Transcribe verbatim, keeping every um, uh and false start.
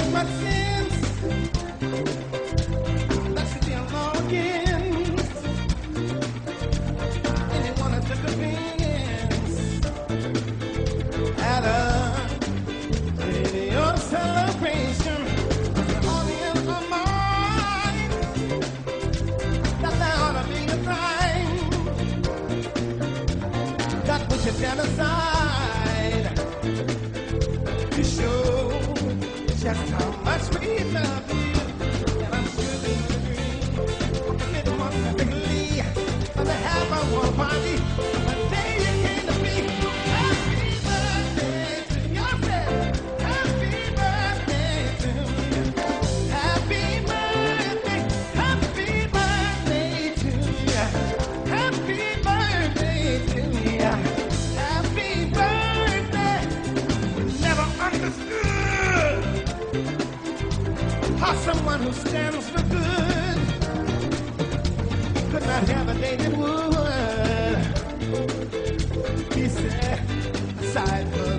much sense. That should be a law again. Anyone that took offense at a radio celebration was the audience of mine. That there ought to be a crime that we should set aside to show just how much we love you. And I'm sure that you agree. A bit more perfectly on the half of one party. The day you came to me. Happy birthday to yourself. Happy birthday to you. Happy birthday. Happy birthday to you. Happy birthday to you. Happy birthday. Never understood how someone who stands for good could not have a day that would be set aside for